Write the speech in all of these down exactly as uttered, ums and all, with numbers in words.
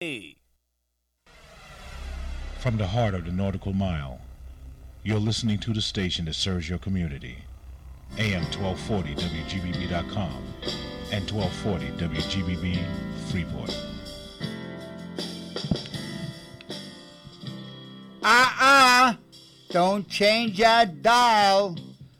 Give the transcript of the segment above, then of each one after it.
From the heart of the Nautical Mile, you're listening to the station that serves your community. A M twelve forty W G B B dot com and twelve forty W G B B Freeport. Uh-uh! Don't change that dial.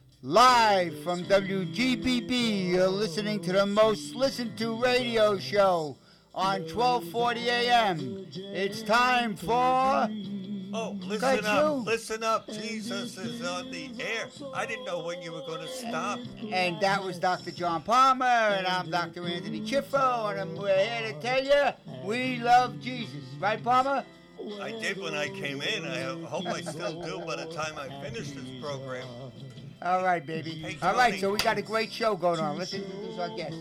Live from W G B B, you're listening to the most listened to radio show on twelve forty A M. It's time for... Oh, listen up, listen up. Jesus is on the air. I didn't know when you were going to stop. And that was Doctor John Palmer, and I'm Doctor Anthony Chiffo, and we're here to tell you we love Jesus. Right, Palmer? I did when I came in. I hope I still do by the time I finish this program. All right, baby. Hey, All right, so we got a great show going on. Let's introduce our guest.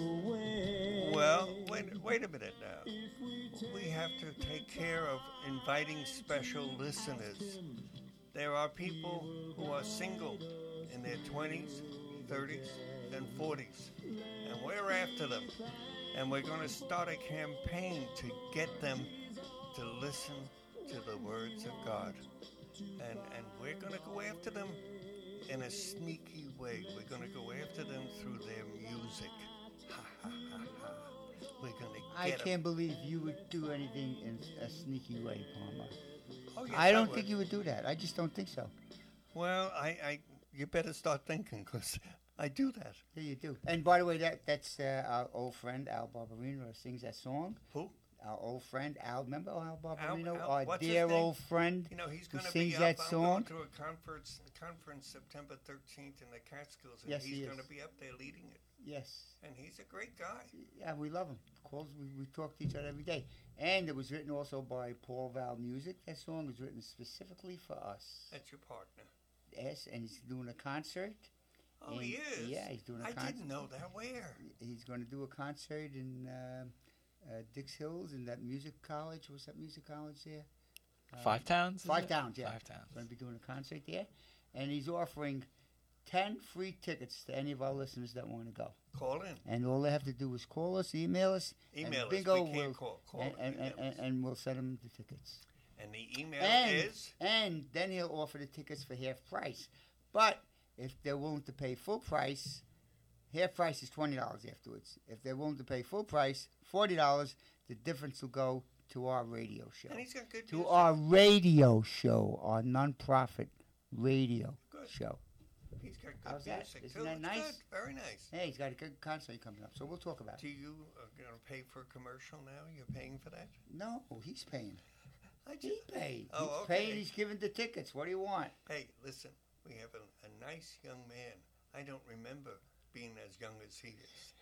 Well, wait, wait a minute now. We have to take care of inviting special listeners. There are people who are single in their twenties, thirties, and forties, and we're after them. And we're going to start a campaign to get them to listen to the words of God. And, and we're going to go after them in a sneaky way. We're going to go after them through their music. Ha, ha, ha, ha. We're going to get I them. can't believe you would do anything in a sneaky way, Palmer. Oh, yes, I don't would. think you would do that. I just don't think so. Well, I, I you better start thinking, because I do that. Yeah, you do. And by the way, that that's uh, our old friend Al Barbarino who sings that song. Who? Our old friend Al. Remember Al Barbarino, Al, Al, our what's dear his name? old friend You know, he's who going to sings be that up. song. I'm going to a conference, a conference September thirteenth in the Catskills, and Yes, he's he going to is. be up there leading it. Yes. And he's a great guy. Yeah, we love him. Calls, we, we talk to each other every day. And it was written also by Paul Val Music. That song was written specifically for us. That's your partner. Yes, and he's doing a concert. Oh, And- he is? Yeah, he's doing a I concert. didn't know that. Where? He's going to do a concert in uh, uh, Dix Hills in that music college. What's that music college there? Uh, Five Towns? is Five it? Towns, yeah. Five Towns. Going to be doing a concert there. And he's offering ten free tickets to any of our listeners that want to go. Call in. And all they have to do is call us, email us. Email and us. Bingo We can't will, call. Call and, it. and, Email and, us. and we'll send him the tickets. And the email And, is? and then he'll offer the tickets for half price. But if they're willing to pay full price, half price is twenty dollars afterwards. If they're willing to pay full price, forty dollars, the difference will go to our radio show. And he's got good To music. our radio show, our non-profit radio Good. show. He's got good How's that? music, Isn't too. that It's nice? good. Very nice. Hey, he's got a good concert coming up, so we'll talk about Do it. you uh, going to pay for a commercial now? You're paying for that? No, he's paying. I He just, paid. Oh, he's okay. paying. He's giving the tickets. What do you want? hey, listen. We have a, a nice young man. I don't remember being as young as he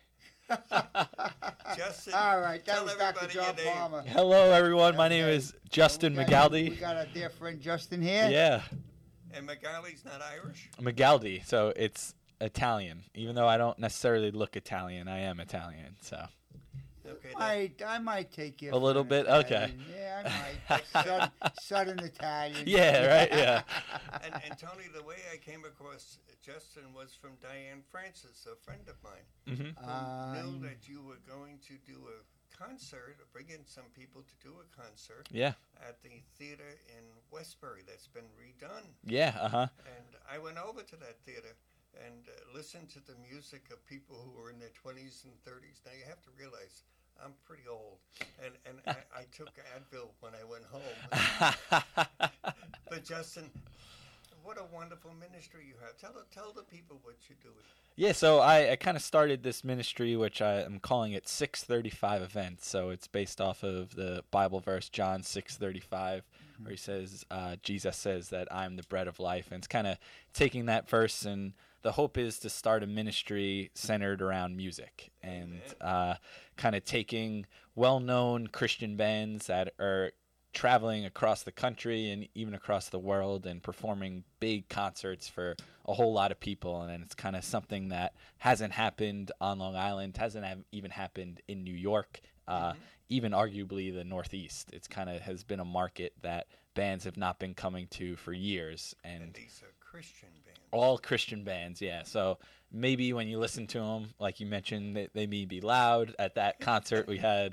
is. Justin, All right, that tell was Doctor everybody John your name. Palmer. Hello, everyone. My name Okay. is Justin We got- We McGaldy. got our dear friend Justin here. Yeah, And McGalley's not Irish? McGaldy. So it's Italian. Even though I don't necessarily look Italian, I am Italian. So Okay. that- I, I might take you A for little an bit? Italian. Okay. Yeah, I might. Southern, Southern Italian. yeah, right. Yeah. and, and Tony, the way I came across Justin was from Diane Francis, a friend of mine, hmm who Um, knew that you were going to do a concert, or bring in some people to do a concert Yeah. at the theater in Westbury that's been redone. Yeah. Uh huh. And I went over to that theater and uh, listened to the music of people who were in their twenties and thirties. Now, you have to realize I'm pretty old, and, and I, I took Advil when I went home. But, Justin, what a wonderful ministry you have. Tell, tell the people what you're doing. Yeah, so I, I kind of started this ministry, which I am calling it six thirty-five Events. So it's based off of the Bible verse, John six thirty-five, mm-hmm. where he says, uh, Jesus says that I'm the bread of life. And it's kind of taking that verse, and the hope is to start a ministry centered around music and uh, kind of taking well-known Christian bands that are traveling across the country and even across the world and performing big concerts for a whole lot of people. And it's kind of something that hasn't happened on Long Island, hasn't have even happened in New York, uh, mm-hmm. even arguably the Northeast. It's kind of has been a market that bands have not been coming to for years. And, and these are Christian bands. All Christian bands, yeah. So maybe when you listen to them, like you mentioned, they, they may be loud. At that concert, we had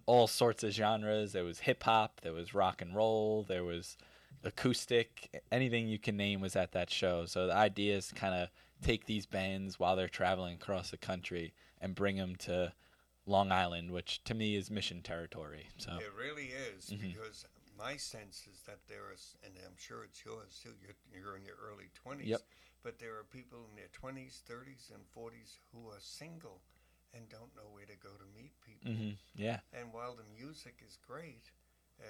all sorts of genres. There was hip hop, there was rock and roll, there was acoustic, anything you can name was at that show. So the idea is to kind of take these bands while they're traveling across the country and bring them to Long Island, which to me is mission territory. So it really is, Mhm. because my sense is that there is, and I'm sure it's yours too, you're, you're in your early twenties, Yep. but there are people in their twenties, thirties, and forties who are single and don't know where to go to meet people. hmm yeah, And while the music is great, uh,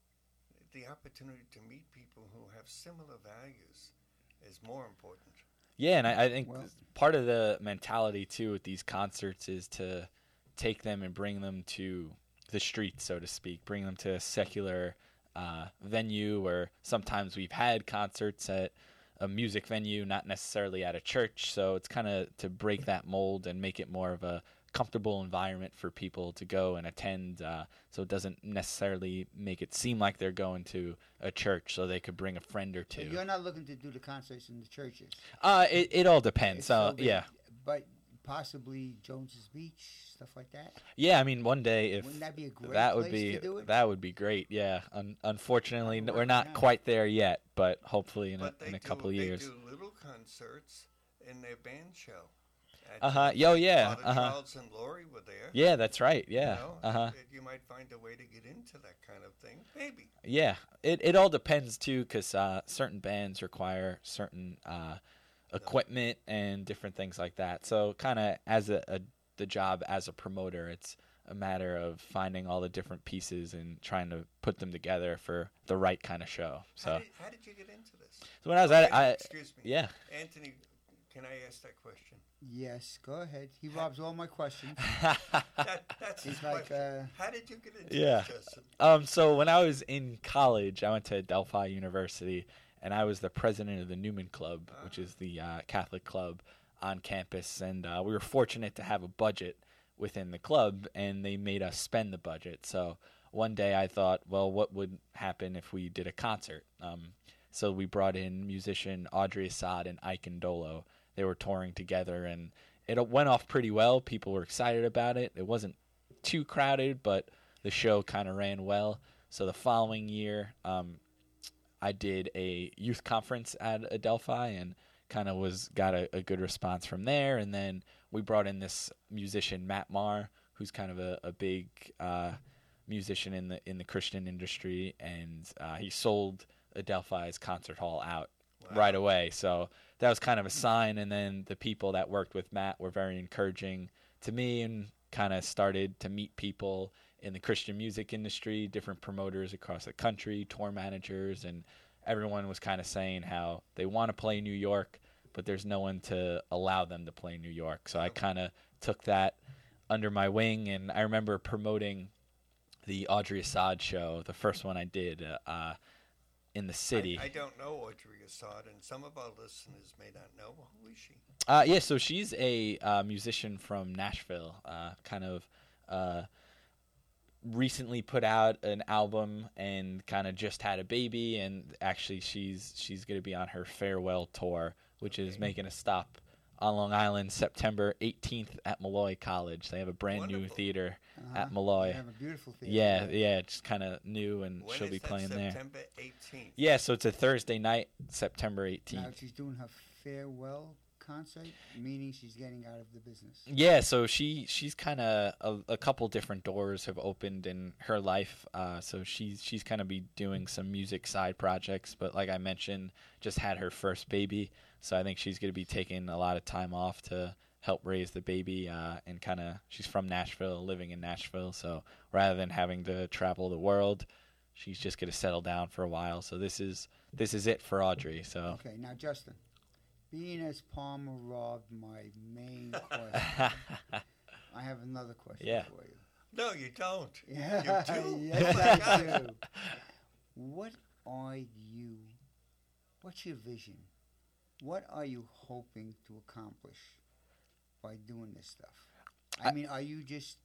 the opportunity to meet people who have similar values is more important. yeah, and I, I think Well- part of the mentality too with these concerts is to take them and bring them to the streets, so to speak, bring them to a secular uh, venue, where sometimes we've had concerts at a music venue, not necessarily at a church. So it's kind of to break that mold and make it more of a comfortable environment for people to go and attend, uh, so it doesn't necessarily make it seem like they're going to a church, so they could bring a friend or So two. you're not looking to do the concerts in the churches. Uh, it, it all depends. It's So, so big. yeah. But possibly Jones's Beach, stuff like that. Yeah, I mean, one day if Wouldn't that be a great that would place be to do it? that would be great. Yeah. Un- unfortunately, That'll we're work not out. quite there yet, but hopefully in a, But they in a do, couple of they years. do little concerts in their band show. At- Uh-huh. Yo, yeah. Father Uh-huh. Charles and Laurie were there. Yeah, that's right. Yeah. You know, Uh-huh. that you might find a way to get into that kind of thing. Maybe. Yeah. It it all depends too, because uh, certain bands require certain uh, equipment and different things like that. So kind of as a, a the job as a promoter, it's a matter of finding all the different pieces and trying to put them together for the right kind of show. So, How did, how did you get into this? so when I was at it, Okay, I excuse me. yeah. Anthony, can I ask that question? Yes, go ahead. He robs all my questions. That, that's his He's like, question. uh, How did you get into Yeah. this, Justin? Um, so when I was in college, I went to Delphi University, and I was the president of the Newman Club, which is the uh, Catholic club on campus. And uh, we were fortunate to have a budget within the club, and they made us spend the budget. So one day I thought, well, what would happen if we did a concert? Um, so we brought in musician Audrey Assad and Ike Ndolo. They were touring together, and it went off pretty well. People were excited about it. It wasn't too crowded, but the show kind of ran well. So the following year, um, I did a youth conference at Adelphi and kind of was got a, a good response from there. And then we brought in this musician, Matt Marr, who's kind of a, a big uh, musician in the in the Christian industry, and uh, he sold Adelphi's concert hall out Wow. right away. So that was kind of a sign. And then the people that worked with Matt were very encouraging to me, and kind of started to meet people in the Christian music industry, different promoters across the country, tour managers, and everyone was kind of saying how they want to play New York, but there's no one to allow them to play New York. So I kind of took that under my wing, and I remember promoting the Audrey Assad show, the first one I did uh, uh, in the city. I, I don't know Audrey Assad, and some of our listeners may not know. Who is she? Uh, yeah, so she's a uh, musician from Nashville, uh, kind of uh, recently put out an album and kind of just had a baby, and actually she's she's going to be on her farewell tour, which is Okay. making a stop on Long Island September eighteenth at Malloy College. They have a brand new Wonderful. theater Uh-huh. at Malloy. You have a beautiful theater. Yeah, yeah, it's kind of new, and When she'll is be that, playing there. September eighteenth. Yeah, so it's a Thursday night, September Now eighteenth. she's doing her farewell concert, meaning she's getting out of the business. Yeah, so she she's kind of a, a couple different doors have opened in her life. Uh, so she's she's kind of be doing some music side projects, but like I mentioned, just had her first baby, so I think she's going to be taking a lot of time off to help raise the baby. Uh, and kind of she's from Nashville, living in Nashville, so rather than having to travel the world, she's just going to settle down for a while. So this is this is it for Audrey. So. Okay, now Justin, being as Palmer robbed my main question, I have another question Yeah. for you. No, you don't. Yeah, You do? yes, Oh my I God. do. What are you? What's your vision? What are you hoping to accomplish by doing this stuff? I, I- mean, are you just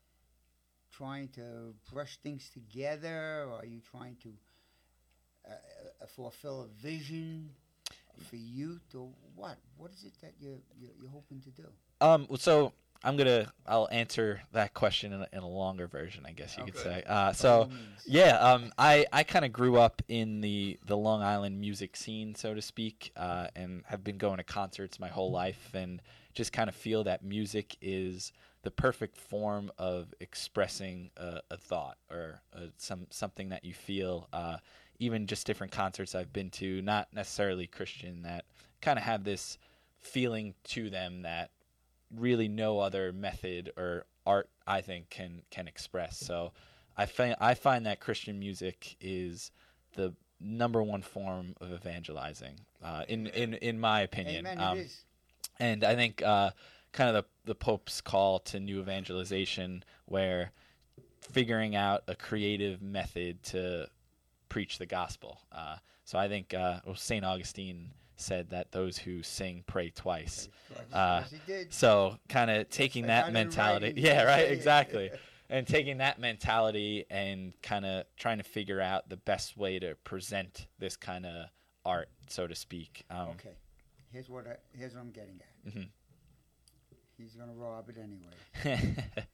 trying to brush things together, or are you trying to uh, uh, fulfill a vision for youth, or what? What is it that you're you're, you're hoping to do? Um, so I'm gonna I'll answer that question in a, in a longer version, I guess you could Okay. say. Uh, so yeah, um, I I kind of grew up in the the Long Island music scene, so to speak, uh, and have been going to concerts my whole life, and just kind of feel that music is the perfect form of expressing a, a thought or a, some something that you feel. Uh, even just different concerts I've been to, not necessarily Christian, that kind of have this feeling to them that really no other method or art, I think, can can express. So I find I find that Christian music is the number one form of evangelizing, uh, in, in in my opinion. Amen. Um, it is. and I think uh, kind of the the Pope's call to new evangelization, where figuring out a creative method to preach the gospel. Uh, so I think uh, well, Saint Augustine said that those who sing pray twice. Uh, Yes, he did. So kind of taking I that got it mentality. right. Yeah, right, Yeah. exactly. And taking that mentality and kind of trying to figure out the best way to present this kind of art, so to speak. Um, Okay. Here's what I, here's what I'm getting at. Mhm. He's gonna rob it anyway.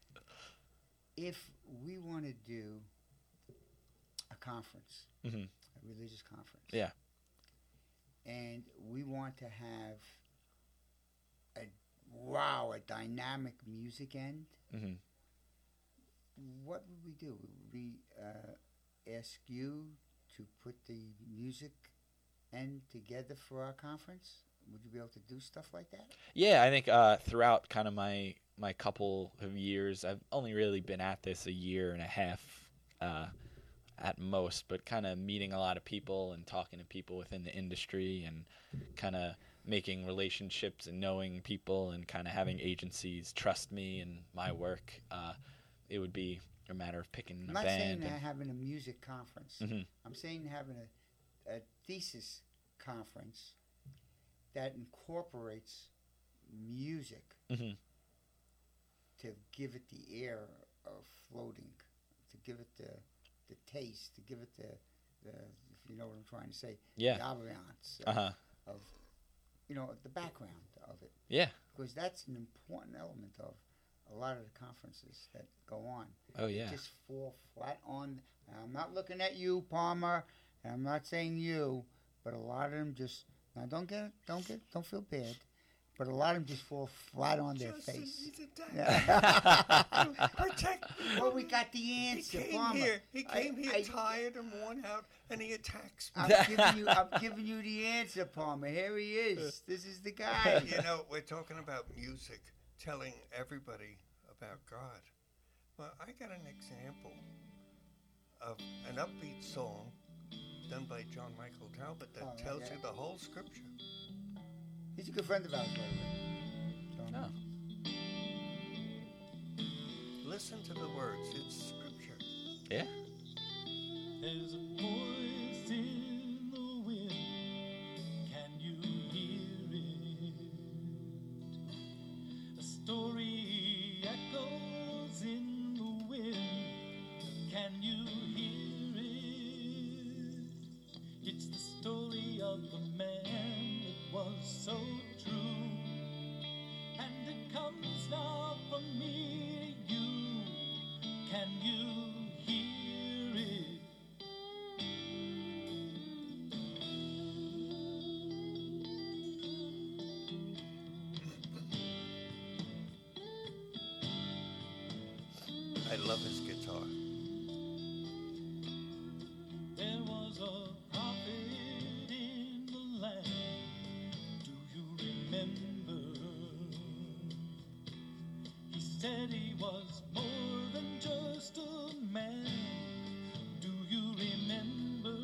If we want to do a conference, Mhm. a religious conference, Yeah. and we want to have a wow, a dynamic music end, Mhm. what would we do? Would we uh, ask you to put the music end together for our conference? Would you be able to do stuff like that? Yeah, I think uh, throughout kind of my my couple of years, I've only really been at this a year and a half uh, at most, but kind of meeting a lot of people and talking to people within the industry and kind of making relationships and knowing people and kind of having agencies trust me and my work. Uh, it would be a matter of picking I'm a not saying band. uh, and- having a music conference. Mhm. I'm saying having a, a thesis conference that incorporates music Mhm. to give it the air of floating, to give it the the taste, to give it the, the if you know what I'm trying to say, Yeah. the ambiance of, Uh-huh. of, you know, the background of it. Yeah. Because that's an important element of a lot of the conferences that go on. Oh, They yeah. just fall flat on. And I'm not looking at you, Palmer, and I'm not saying you, but a lot of them just now don't get don't get don't feel bad, but a lot of them just fall flat on their Justin, face. he's a dad. Yeah. Protect. Well, we got the He answer, came Palmer. here. He I- came here I- tired and worn out, and he attacks me. I'm giving you I'm giving you the answer, Palmer. Here he is. This is the guy. You know, we're talking about music, telling everybody about God. Well, I got an example of an upbeat song done by John Michael Talbot that Oh, tells okay. you the whole scripture. He's a good friend of ours, by the way. So, Oh. Listen to the words. It's scripture. Yeah. There's a voice in the wind. Can you hear it? A story echoes in the wind. Can you hear it? It's the story of the man that was so true. And it comes now from me to you. Can you hear it? I love his guitar. There was a prophet in the land. Do you remember? He said he was more than just a man. Do you remember?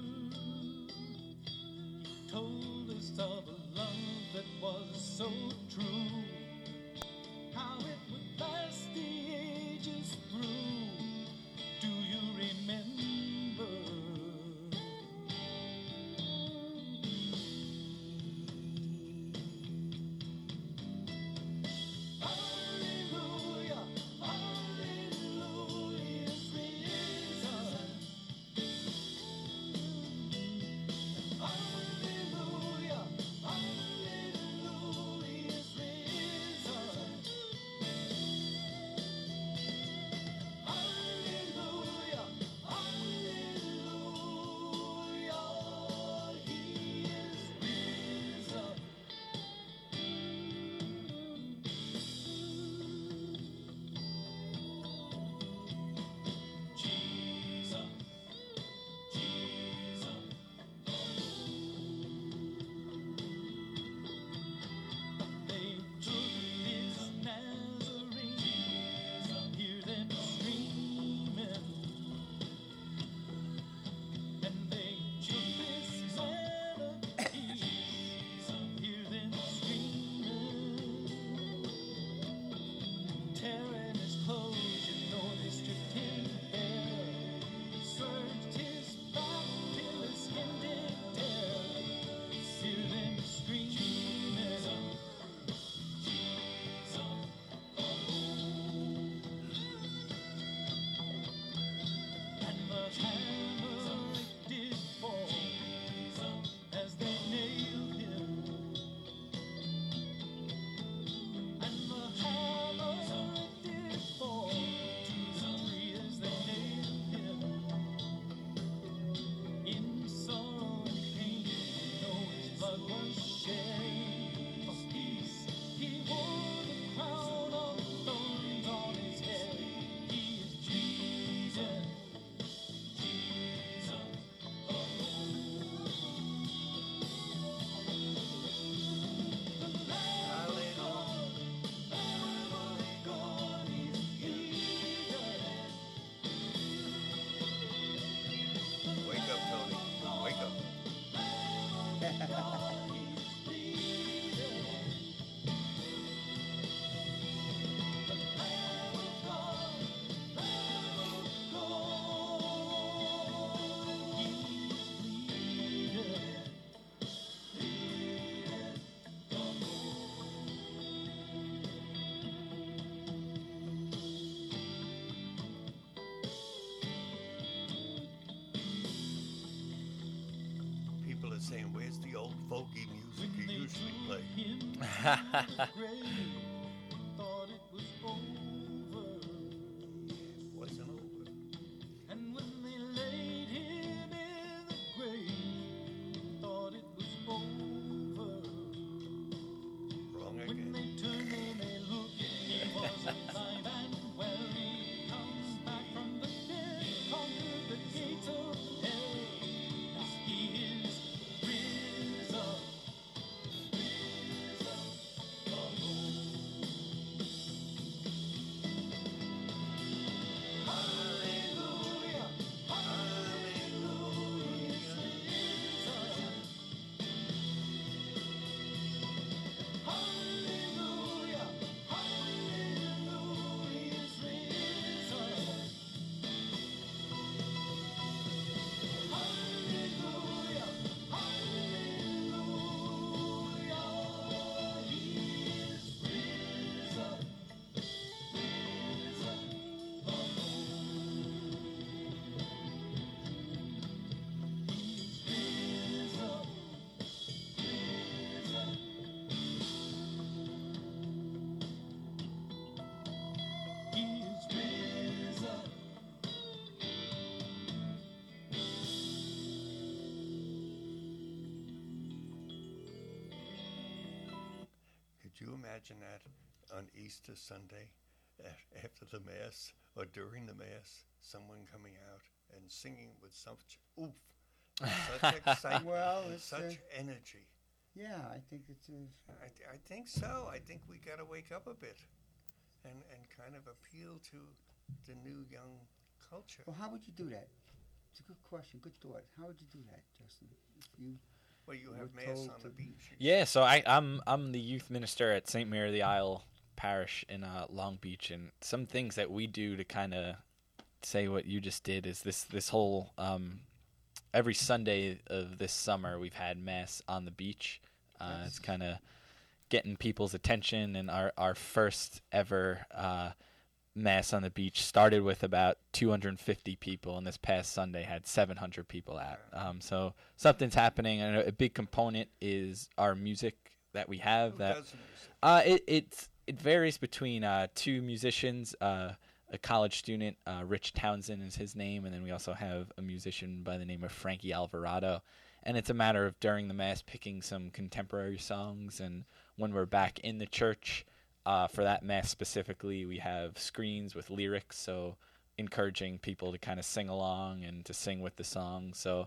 He told us of a love that was so true. How it would last the ages through. Do you remember? Hallelujah, hallelujah is risen. Hallelujah, hallelujah is risen. saying, where's the old folky music you usually play? Thought it was over. It wasn't over. And when they laid him in the grave, thought it was over. Wrong When again. they turned and they looked, he was alive and well. He comes back from the dead, conquered the gates of hell. Now he is risen, risen from Hallelujah, hallelujah, he's risen. Hallelujah, hallelujah, he's risen. Hallelujah, hallelujah, he's risen. He's risen. Could you imagine that on Easter Sunday, a- after the Mass or during the Mass, someone coming out and singing with such oomph, such excitement, Well, and it's, such uh, energy? Yeah, I think it's a, I, th- I think so. I think we got to wake up a bit and, and kind of appeal to the new young culture. well, how would you do that? It's a good question, good thought. How would you do that, Justin? If you Well, you we're have Mass told on to- the beach. Yeah, so I, I'm I'm the youth minister at Saint Mary of the Isle Parish in uh, Long Beach, and some things that we do to kind of say what you just did is this this whole um, every Sunday of this summer we've had Mass on the beach. Uh, it's kind of getting people's attention, and our our first ever uh, Mass on the beach started with about two hundred fifty people, and this past Sunday had seven hundred people out. Um, so something's happening, and a, a big component is our music that we have. Who that does music? uh, it it's, it varies between uh, two musicians, uh, a college student, uh, Rich Townsend is his name, and then we also have a musician by the name of Frankie Alvarado. And it's a matter of during the Mass picking some contemporary songs, and when we're back in the church, uh, for that Mass specifically, we have screens with lyrics, so encouraging people to kind of sing along and to sing with the song. So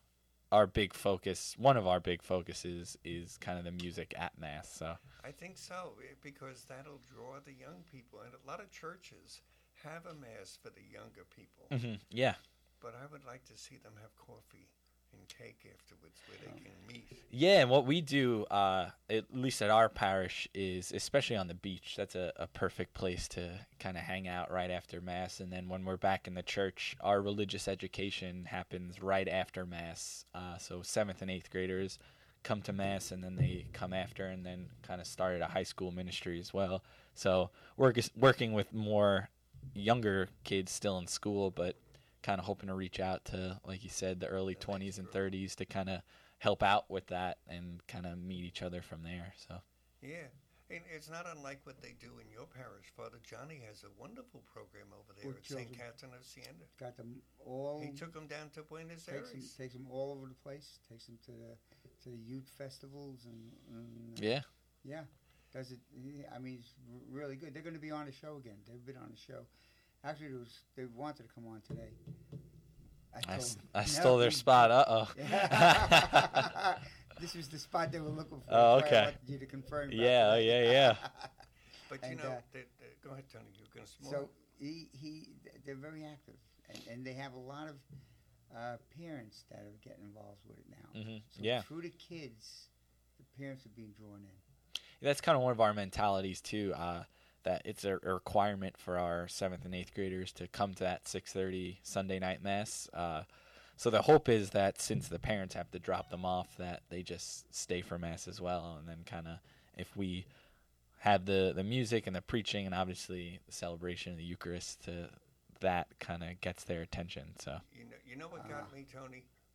our big focus, one of our big focuses, is kind of the music at Mass. So I think so, eh, because that'll draw the young people. And a lot of churches have a Mass for the younger people. mhm, yeah. But I would like to see them have coffee and cake afterwards where they can meet. Yeah, and what we do, uh, at least at our parish, is especially on the beach. That's a, a perfect place to kind of hang out right after Mass. And then when we're back in the church, our religious education happens right after Mass. Uh, so seventh and eighth graders come to Mass, and then they come after, and then kind of start at a high school ministry as well. So work is, working with more younger kids still in school, but kind of hoping to reach out to, like you said, the early twenties and thirties to kind of help out with that and kind of meet each other from there. So Yeah. And it's not unlike what they do in your parish. Father Johnny has a wonderful program over there For at Saint children. Catherine of Siena. got them all. He took them down to Buenos takes them, Aires. takes them all over the place. Takes them to the to the youth festivals and, and uh, yeah, yeah, does it? Yeah, I mean, it's r- really good. They're going to be on the show again. They've been on the show. Actually, there was, they wanted to come on today. I, I, told s- them, I "No, stole their we- spot. Uh oh. Yeah. This was the spot they were looking for. Oh, That's why I okay. wanted you to confirm. about Yeah, that. yeah, yeah. But you And, know, uh, they, they, go ahead, Tony. You're going to smoke. So he, he they're very active, and, and they have a lot of uh, parents that are getting involved with it now. Mhm, So yeah. through the kids, the parents are being drawn in. That's kind of one of our mentalities too. Uh, that it's a, a requirement for our seventh and eighth graders to come to that six thirty Sunday night Mass. Uh, so the hope is that since the parents have to drop them off, that they just stay for Mass as well, and then kind of if we have the, the music and the preaching and obviously the celebration of the Eucharist, to that kind of gets their attention. So You know, you know what got Ah. me, Tony?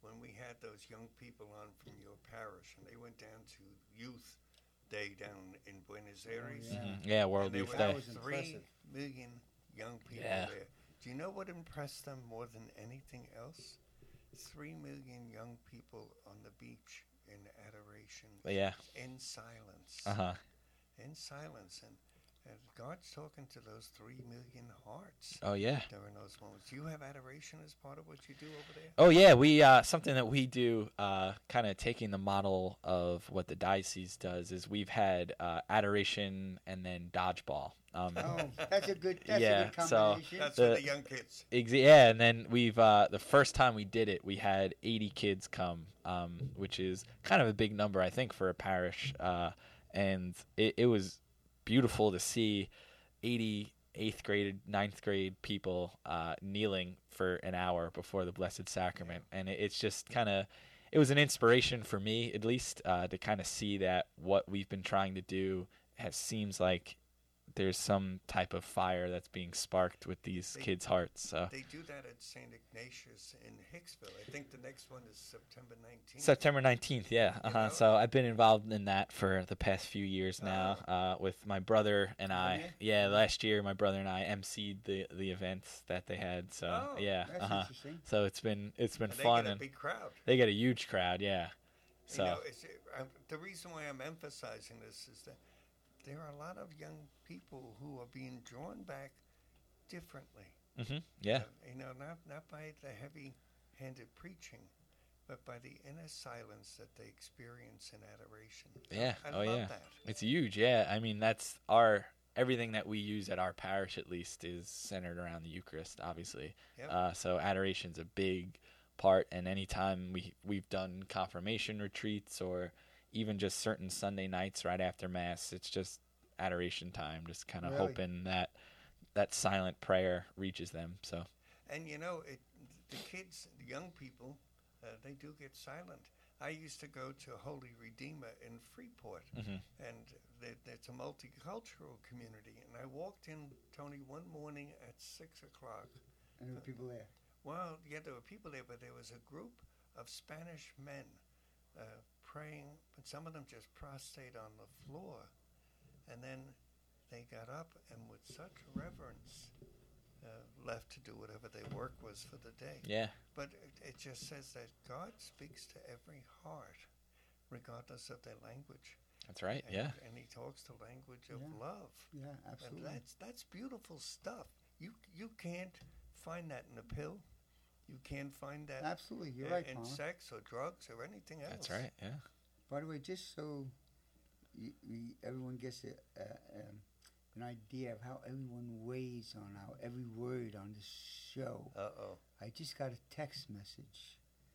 when we had those young people on from your parish, and they went down to Youth Day down in Buenos Aires. yeah. Mhm. Yeah, World And there Youth were That Day. was three impressive. million young people Yeah. there. Do you know what impressed them more than anything else? Three million young people on the beach in adoration, Yeah. in silence, Uh huh. in silence, and, and God's talking to those three million hearts Oh yeah. during those moments. Do you have adoration as part of what you do over there? Oh yeah, we uh, something that we do, uh, kind of taking the model of what the diocese does, is we've had uh, adoration and then dodgeball. Um, Oh, that's a good. That's Yeah, a good so combination. That's The- for the young kids. ex- yeah, and then we've uh, the first time we did it, we had eighty kids come, um, which is kind of a big number, I think, for a parish, uh, and it, it was beautiful to see eighty eighth grade, ninth grade people uh, kneeling for an hour before the Blessed Sacrament, and it, it's just kind of. It was an inspiration for me, at least, uh, to kind of see that what we've been trying to do has seems like there's some type of fire that's being sparked with these They- kids' hearts. So They do that at Saint Ignatius in Hicksville. I think the next one is September nineteenth. September nineteenth, yeah. You Uh-huh. know? So I've been involved in that for the past few years now, uh, with my brother and I. you? Yeah, last year my brother and I emceed the the events that they had. So Oh, yeah, That's uh-huh. interesting. So it's been it's been And they fun, get a and big crowd. they get a huge crowd. Yeah. So You know, it's, uh, the reason why I'm emphasizing this is that there are a lot of young people who are being drawn back differently. hmm yeah, Uh, you know, not not by the heavy-handed preaching, but by the inner silence that they experience in adoration. yeah. I oh love yeah. that. It's huge. Yeah. I mean, that's our everything that we use at our parish, at least, is centered around the Eucharist. Obviously. Yep. Uh, so adoration's a big part, and anytime we we've done confirmation retreats or even just certain Sunday nights right after Mass, it's just adoration time, just kind of Really? hoping that that silent prayer reaches them. So And you know, it, the kids, the young people, uh, they do get silent. I used to go to Holy Redeemer in Freeport, Mhm. and th- it's a multicultural community. And I walked in, Tony, one morning at six o'clock. And there were people there. Well, yeah, there were people there, but there was a group of Spanish men uh, praying, but some of them just prostrate on the floor. And then they got up and with such reverence uh, left to do whatever their work was for the day. yeah, But it, it just says that God speaks to every heart, regardless of their language. that's right. And, Yeah, and he talks the language of Yeah. love. Yeah, And absolutely. that's that's beautiful stuff. You you can't find that in a pill. You can't find that Absolutely, you're in, right, in Palmer. sex or drugs or anything else. that's right. Yeah, By the way, just so you, you, everyone gets a, a, um, an idea of how everyone weighs on how every word on this show, Uh oh. I just got a text message.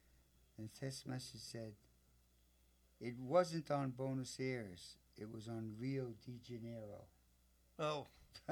And the text message said, it wasn't on Buenos Aires, it was on Rio de Janeiro. Oh,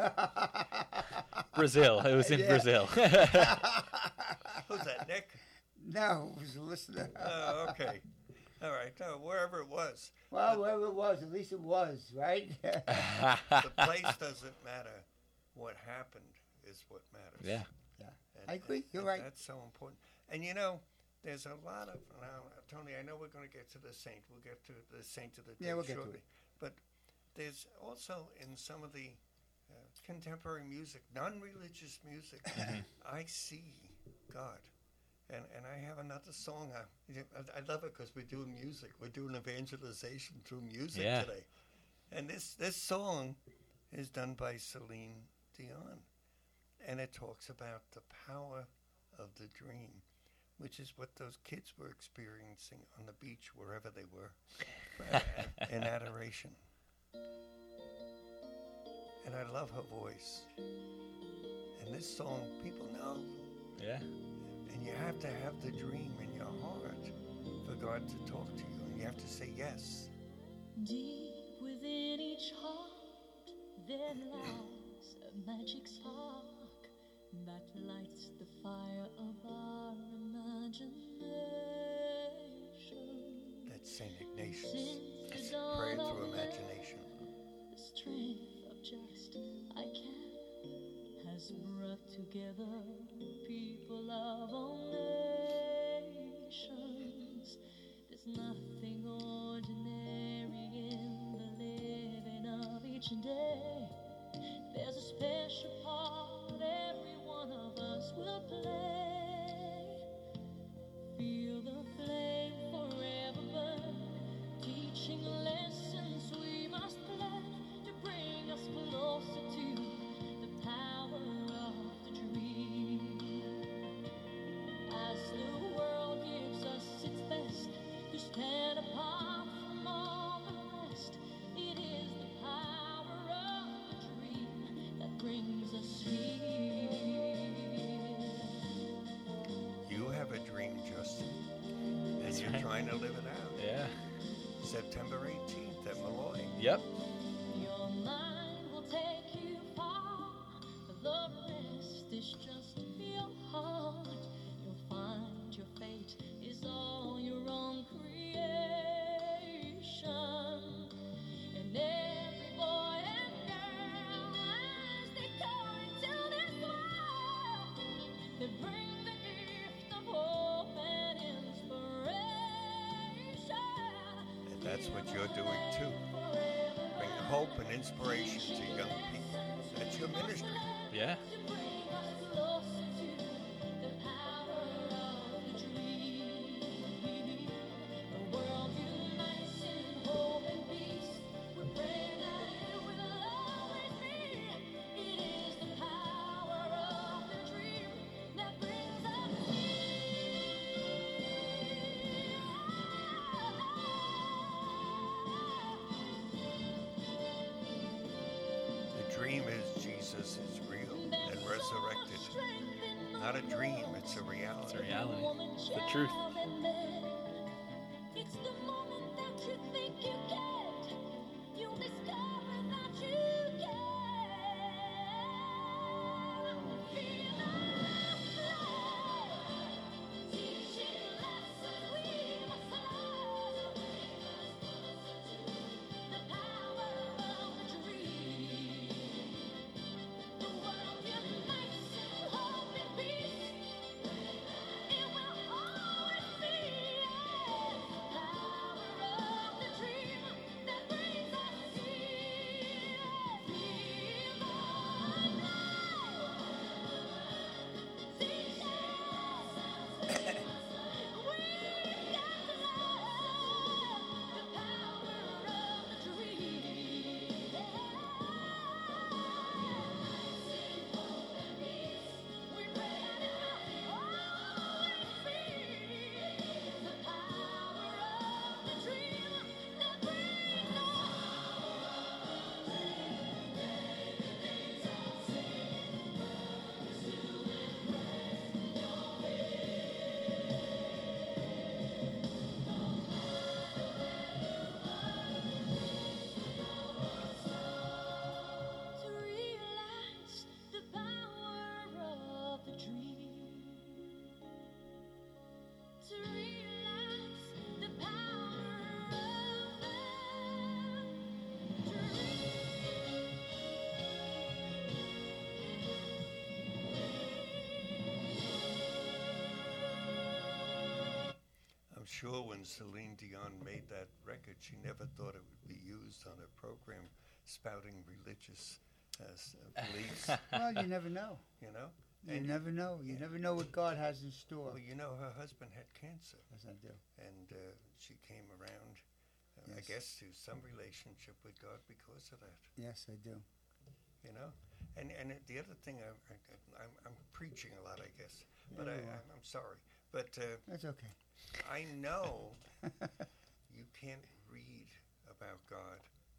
Brazil. It was in Yeah. Brazil. who's that, Nick? No, it was a listener. Oh, okay. All right. No, wherever it was. Well, wherever it was, at least it was, right? The place doesn't matter. What happened is what matters. yeah. And, I agree. and- You're and right. That's so important. And you know, there's a lot of now, Tony. I know we're going to get to the saint. We'll get to the saint of the day Yeah, we'll get to shortly. But there's also in some of the uh, contemporary music, non-religious music, I see God. And and I have another song. I, I love it because we're doing music. We're doing evangelization through music Yeah. today. And this this song is done by Celine Dion, and it talks about the power of the dream, which is what those kids were experiencing on the beach, wherever they were, uh, in adoration. And I love her voice. And this song, people know. Yeah. And you have to have the dream in your heart for God to talk to you. And you have to say yes. Deep within each heart there lies a magic spark that lights the fire of our imagination. That's Saint Ignatius. Since the Pray dawn through of imagination. the strength of just I can has brought together people of all nations. right. trying to live it out. Yeah. September eighteenth at Malloy. Yep. Your mind will take you far. The rest is just your heart. You'll find your fate is all your own creation. And every boy and girl, as they come into this world, they bring the gift of hope and inspiration. And that's what you're doing too. Bring hope and inspiration to young people. That's your ministry. Yeah. The dream is Jesus is real and resurrected. Not a dream, it's a reality. It's a reality. It's the truth. It's the moment that you think you can't. You'll discover that you can. Feel alive. Teaching lessons we must learn. The power of the dream. The world unites in hope and peace. It will always be the power of the dream that brings us here. Feel alive. Teach us. We got to learn the power of the dream. We pray that it will always be the power of the dream that brings us. To realize the power of the dream. To realize the power of the dream. I'm sure when Celine Dion made that record, she never thought it would be used on a program spouting religious uh, s- uh, beliefs, Well, you never know. you know? You And- never know. You never know what God has in store. Well, you know, her husband had cancer, Yes, I do. and uh, she came around, uh, I Yes. guess, to some relationship with God because of that, Yes, I do. you know? And and it- the other thing, I, I, I'm, I'm preaching a lot, I guess, but Yeah, I, you are. I'm, I'm sorry. But uh, That's okay. I know you can't read about God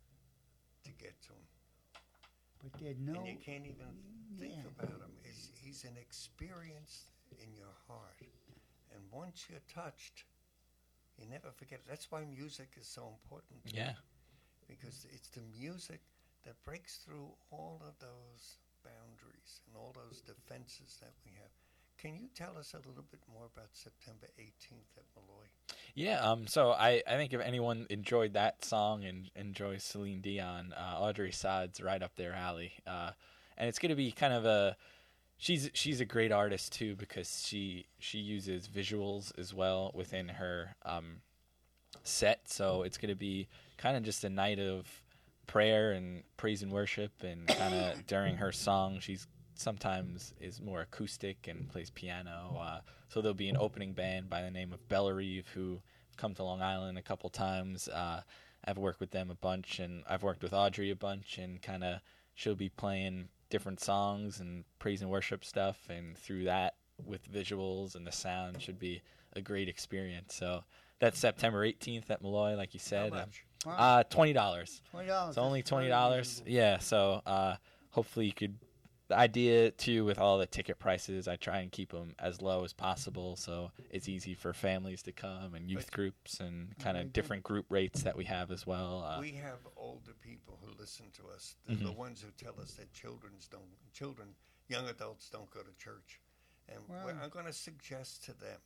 to get to him. But there's no. And you can't even think yeah. about him. He's, he's an experience in your heart. And once you're touched, you never forget it. That's why music is so important. to me, Yeah. Because it's the music that breaks through all of those boundaries and all those defenses that we have. Can you tell us a little bit more about September eighteenth at Malloy? Yeah, um, so I, I think if anyone enjoyed that song and enjoys Celine Dion, uh, Audrey Saad's right up their alley. Uh, and it's going to be kind of a, she's she's a great artist too because she she uses visuals as well within her um, set. So it's going to be kind of just a night of prayer and praise and worship, and kind of during her song, she's sometimes is more acoustic and plays piano. Uh, so there'll be an opening band by the name of Bellarive who have come to Long Island a couple times. Uh, I've worked with them a bunch, and I've worked with Audrey a bunch, and kind of she'll be playing different songs and praise and worship stuff, and through that with visuals and the sound should be a great experience. So that's September eighteenth at Malloy, like you said. How Um, much? Wow. uh, twenty dollars. Twenty dollars. It's only twenty dollars. Yeah, so uh, hopefully you could the idea too with all the ticket prices, I try and keep them as low as possible, so it's easy for families to come and youth But- groups and kind very of good. different group rates that we have as well. Uh, We have older people who listen to us. They're the Mhm. ones who tell us that children's don't, children, young adults don't go to church. And Wow. we're- I'm going to suggest to them,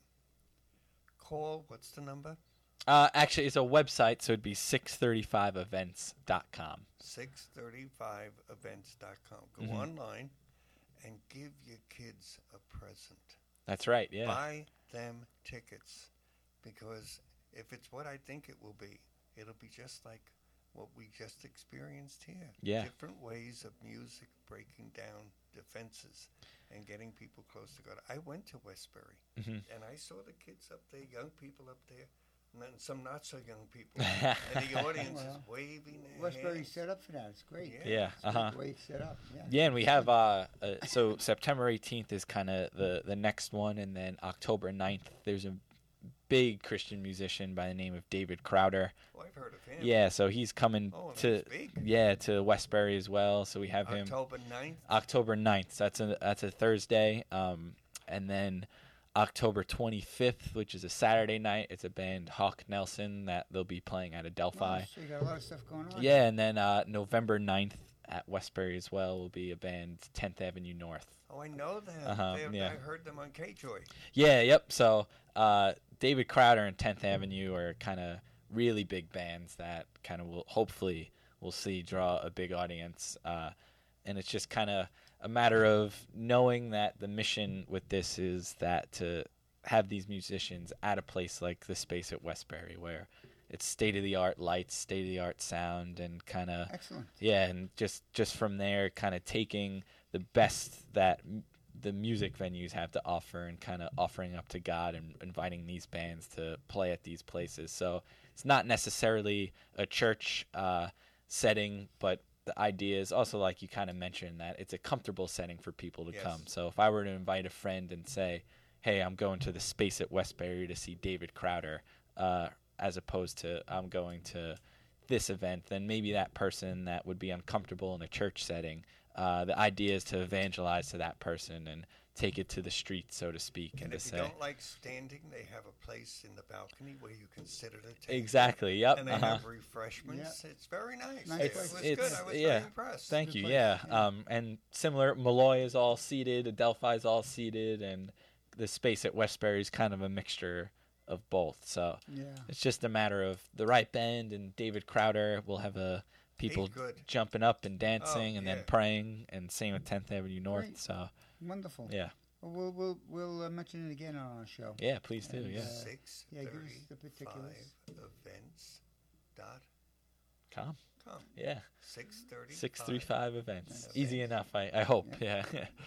call, what's the number? uh, actually, it's a website, so it'd be six thirty-five events dot com. six thirty-five events dot com. Go Mhm. online and give your kids a present. That's right. Yeah. Buy them tickets, because if it's what I think it will be, it'll be just like what we just experienced here. Yeah. Different ways of music breaking down defenses and getting people close to God. I went to Westbury Mhm. and I saw the kids up there, young people up there, and then some not so young people. And the audience is Well, waving their Westbury's hands. set up for that. It's great. Yeah. Yeah. It's Uh a huh. great way it's set up. Yeah. Yeah, and we have uh, uh so September eighteenth is kind of the the next one, and then October ninth there's a big Christian musician by the name of David Crowder. Oh, I've heard of him. Yeah, so he's coming Oh, to that's big. yeah to Westbury as well. So we have him October ninth. October ninth. So that's a that's a Thursday. Um, and then October twenty-fifth, which is a Saturday night, it's a band Hawk Nelson that they'll be playing at Adelphi. Oh, so you got a lot of stuff going on. Yeah, and then uh, November ninth at Westbury as well will be a band tenth Avenue North. Oh, I know them. Uh-huh, They're- yeah. I heard them on K-Joy. Yeah, yep. So uh, David Crowder and tenth Avenue are kind of really big bands that kind of will hopefully we'll see draw a big audience. Uh, and it's just kind of a matter of knowing that the mission with this is that to have these musicians at a place like the space at Westbury where it's state of the art lights, state of the art sound, and kind of Excellent. yeah, and just just from there, kind of taking the best that m- the music venues have to offer and kind of offering up to God and inviting these bands to play at these places. So it's not necessarily a church uh, setting, but the idea is also, like you kind of mentioned, that it's a comfortable setting for people to Yes. come. So if I were to invite a friend and say, hey, I'm going to the space at Westbury to see David Crowder, uh, as opposed to I'm going to this event, then maybe that person that would be uncomfortable in a church setting, uh, the idea is to evangelize to that person and take it to the street, so to speak, and, And to if you say don't like standing, they have a place in the balcony where you can sit at a table. exactly, yep, And they uh-huh. have refreshments. It's very nice. Nice it place. was It's- good. I was yeah. very impressed. Thank Good you. place, Yeah. yeah. Um, and similar, Malloy is all seated, Adelphi is all seated, and the space at Westbury is kind of a mixture of both. So Yeah. it's just a matter of the right band and David Crowder will have a people He's good. jumping up and dancing and yeah. then praying, and same with tenth Avenue North. Great. So Wonderful. yeah, Well, we'll we'll, we'll uh, mention it again on our show. yeah, please do. And, Yeah, uh, Six yeah, give us the particulars. events dot com. com. Yeah, Six thirty. six three five events. Events. Easy enough. I I hope. Yeah.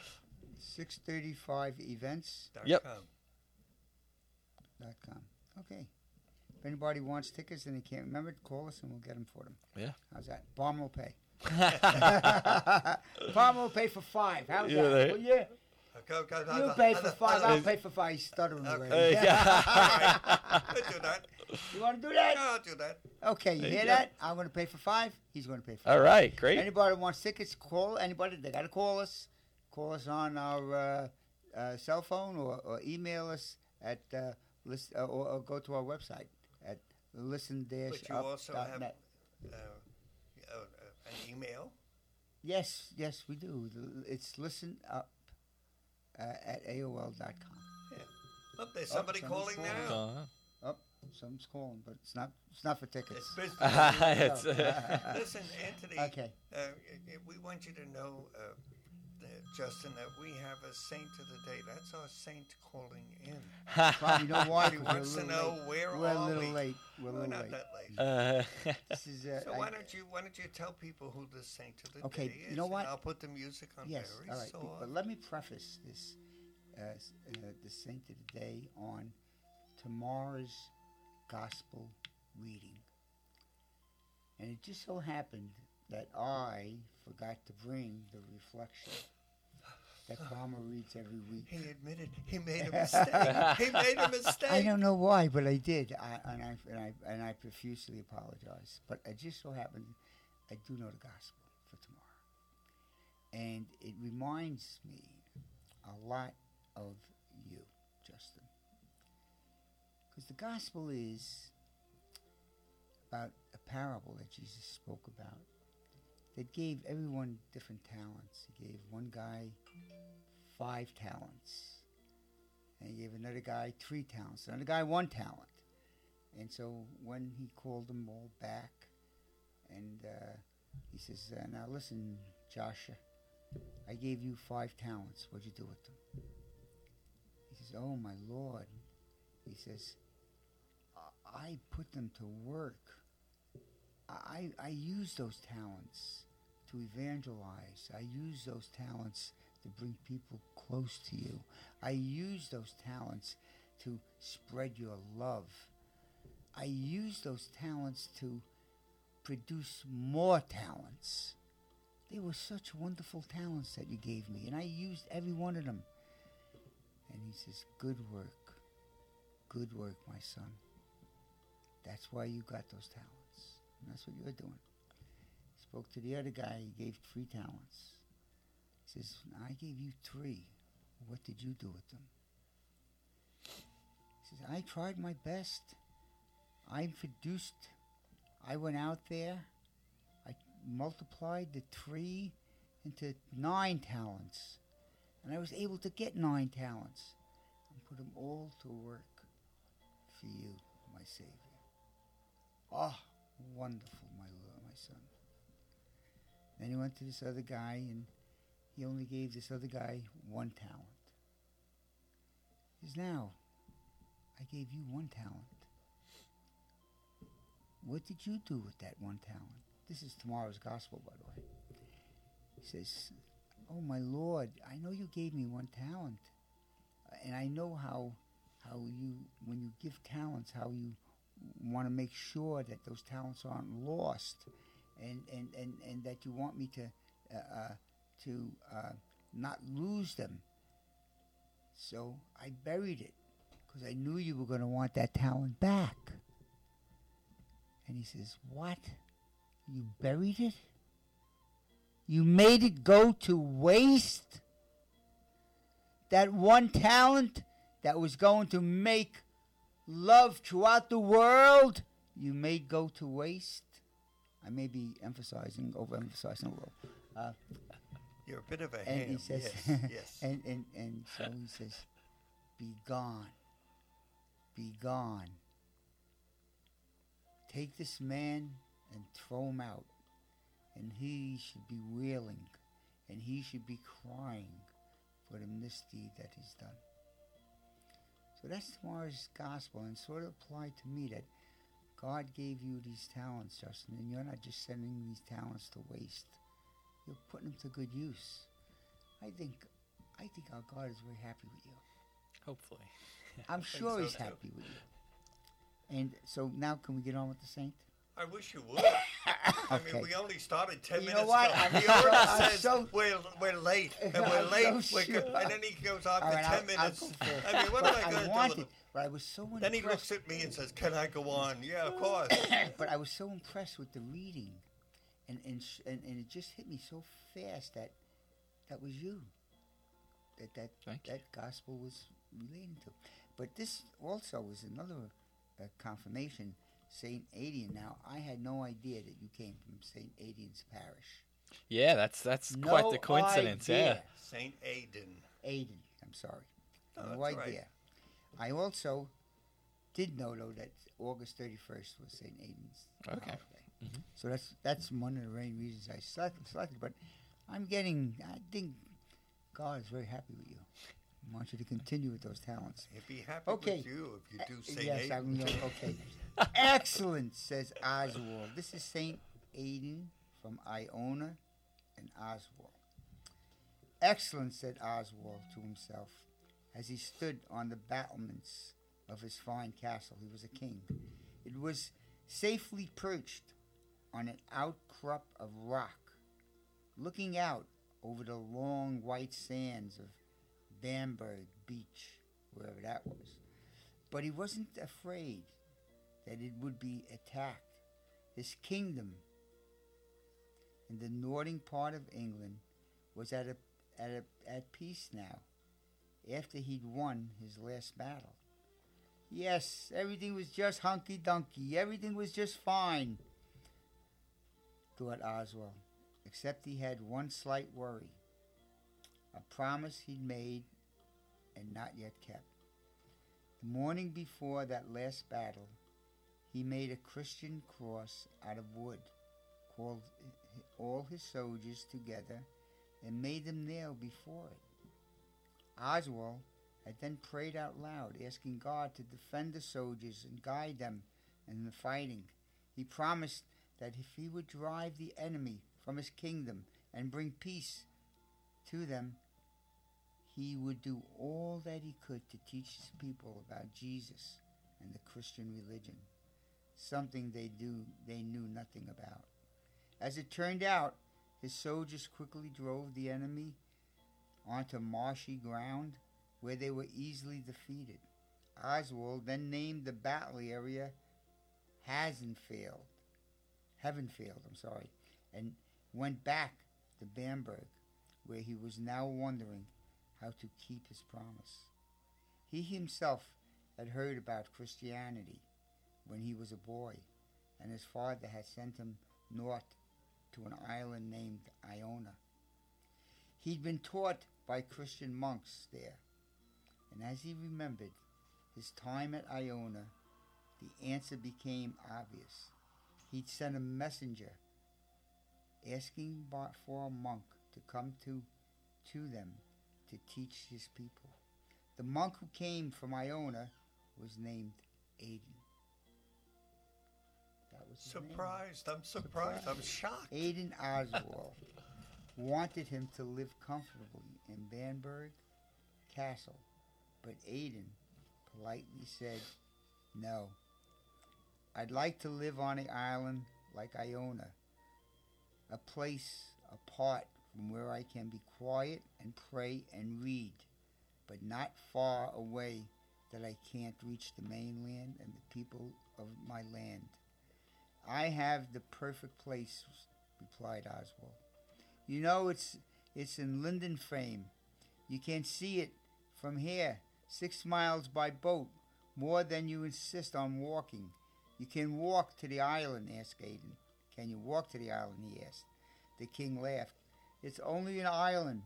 six thirty-five events Yep. dot com. Okay. If anybody wants tickets and they can't remember, call us and we'll get them for them. Yeah. How's that? Bomb will pay. Bomb will pay for five. How's Yeah, that? they- Well, yeah. Go, go, go, You go, pay go, for go, five. go. I'll pay for five. He's stuttering Okay. already. Uh, yeah. All right. We'll do that. You want to do that? I'll do that. Okay, you There you hear go. that? I'm going to pay for five. He's going to pay for All five. right. Great. Anybody wants tickets, call anybody. They got to call us. Call us on our uh, uh, cell phone or, or email us at uh, list, uh, or, or go to our website at listen dash But you up also dot have net. uh, uh, uh, an email. Yes, yes, we do. It's listen up uh, at A O L dot com. Oh, there's somebody someone's calling calling. now. Uh, Oh, someone's calling, but it's not. It's not for tickets. It's business. It's, Listen, Anthony. Okay. Uh, i- i- we want you to know, uh, that, Justin, that we have a saint of the day. That's our saint calling in. Probably know why. He 'cause we're a wants to little know late. where We're a are little we? late. We're a We're little not late. that late. uh, This is. Uh, So I- why don't you why don't you tell people who the saint of the Okay, day you is? know and what? I'll put the music on Yes, very all right. soft. But let me preface this, uh, s- uh, the Saint of the Day on tomorrow's gospel reading. And it just so happened that I forgot to bring the reflection that Palmer reads every week. He admitted he made a mistake. he made a mistake. I don't know why, but I did, I, and I and I and I profusely apologize. But it just so happened, I do know the gospel for tomorrow, And it reminds me a lot of you, Justin. Because the gospel is about a parable that Jesus spoke about that gave everyone different talents. He gave one guy five talents, and he gave another guy three talents, another guy one talent. And so when he called them all back, and uh, he says, uh, now listen, Joshua, I gave you five talents. What'd you do with them? He says, oh, my Lord. He says, I put them to work. I, I use those talents to evangelize. I use those talents to bring people close to you. I use those talents to spread your love. I use those talents to produce more talents. They were such wonderful talents that you gave me, and I used every one of them. And he says, good work. Good work, my son. That's why you got those talents. And that's what you're doing. He spoke to the other guy. He gave three talents. He says, I gave you three. What did you do with them? He says, I tried my best. I produced. I went out there. I multiplied the three into nine talents. And I was able to get nine talents and put them all to work for you, my Savior. Oh, wonderful, my Lord, my son. Then he went to this other guy, and he only gave this other guy one talent. He says, now, I gave you one talent. What did you do with that one talent? This is tomorrow's gospel, by the way. He says, oh, my Lord, I know you gave me one talent. And I know how, how you, when you give talents, how you want to make sure that those talents aren't lost, and, and, and, and that you want me to uh, uh, to uh, not lose them. So I buried it because I knew you were going to want that talent back. And he says, what? You buried it? You made it go to waste? That one talent that was going to make love throughout the world, you made go to waste? I may be emphasizing, overemphasizing a little. Uh, You're a bit of a and ham. he says, yes, yes. and, and, and so he says, be gone. Be gone. Take this man and throw him out. And he should be wailing. And he should be crying for the misdeed that he's done. So that's tomorrow's gospel, and sort of applied to me that God gave you these talents, Justin, and you're not just sending these talents to waste. You're putting them to good use. I think I think our God is very happy with you. Hopefully. I'm sure so he's too. happy with you. And so now can we get on with the saint? I wish you would. I Okay. mean, we only started ten You know minutes what? ago. I'm He so- already I'm says so- we're, we're late, and we're I'm late, so we're sure. go- and then he goes on All for right, ten I'll- I'll minutes. go first. I mean, what But am I going to do wanted, with him? but I was so impressed. Then he looks at me and says, can I go on? Yeah, of course. But I was so impressed with the reading, and and, sh- and and it just hit me so fast that that was you. That that Thank you. that gospel was relating to. But this also was another uh, confirmation. Saint Aidan. Now I had no idea that you came from Saint Aidan's parish. Yeah, that's that's No quite the coincidence. idea. Yeah. Saint Aidan. Aidan. I'm sorry. No, no that's all right. idea. I also did know though that August thirty-first was Saint Aidan's Okay. holiday. Mhm. So that's that's one of the main reasons I selected, selected. But I'm getting. I think God is very happy with you. I want you to continue with those talents. He'd be happy Okay. with you if you do Uh, Saint yes, Aidan. I'm going. Okay. Excellent, says Oswald. This is Saint Aidan from Iona and Oswald. Excellent, said Oswald to himself as he stood on the battlements of his fine castle. He was a king. It was safely perched on an outcrop of rock, looking out over the long white sands of Bamberg Beach, wherever that was. But he wasn't afraid that it would be attacked. His kingdom in the northern part of England was at a, at a, at peace now, after he'd won his last battle. Yes, everything was just hunky-dunky. Everything was just fine, thought Oswald, except he had one slight worry, a promise he'd made and not yet kept. The morning before that last battle, he made a Christian cross out of wood, called all his soldiers together, and made them kneel before it. Oswald had then prayed out loud, asking God to defend the soldiers and guide them in the fighting. He promised that if he would drive the enemy from his kingdom and bring peace to them, he would do all that he could to teach his people about Jesus and the Christian religion, something they do they knew nothing about. As it turned out, his soldiers quickly drove the enemy onto marshy ground where they were easily defeated. Oswald then named the battle area Hasenfeld, Heavenfield, I'm sorry, and went back to Bamberg, where he was now wondering how to keep his promise. He himself had heard about Christianity when he was a boy, and his father had sent him north to an island named Iona. He'd been taught by Christian monks there, and as he remembered his time at Iona, the answer became obvious. He'd sent a messenger asking for a monk to come to, to them to teach his people. The monk who came from Iona was named Aidan. That was his Surprised. I'm surprised. I'm shocked. Aidan Oswald wanted him to live comfortably in Bamberg Castle, but Aidan politely said, "No, I'd like to live on an island like Iona, a place apart from where I can be quiet and pray and read, but not far away that I can't reach the mainland and the people of my land." "I have the perfect place," replied Oswald. "You know, it's it's in Lindenfame. You can see it from here, six miles by boat, more than you insist on walking. You can walk to the island," asked Aidan. "Can you walk to the island?" he asked. The king laughed. "It's only an island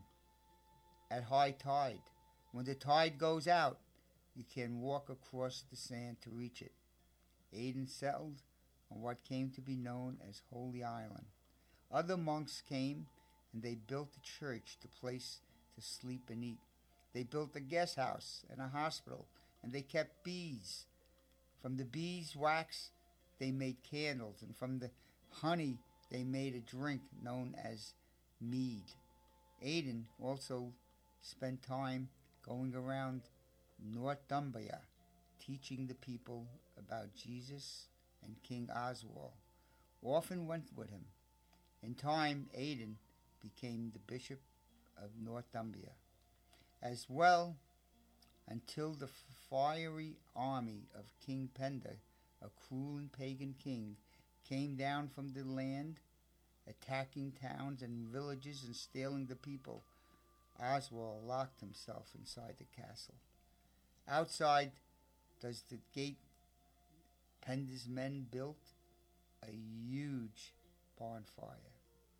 at high tide. When the tide goes out, you can walk across the sand to reach it." Aidan settled on what came to be known as Holy Island. Other monks came, and they built a church, the place to sleep and eat. They built a guest house and a hospital, and they kept bees. From the bees' wax, they made candles, and from the honey, they made a drink known as mead. Aidan also spent time going around Northumbria, teaching the people about Jesus, and King Oswald often went with him. In time, Aidan became the bishop of Northumbria as well, until the fiery army of King Penda, a cruel and pagan king, came down from the land, attacking towns and villages and stealing the people. Oswald locked himself inside the castle. Outside does the gate Penda's men built a huge bonfire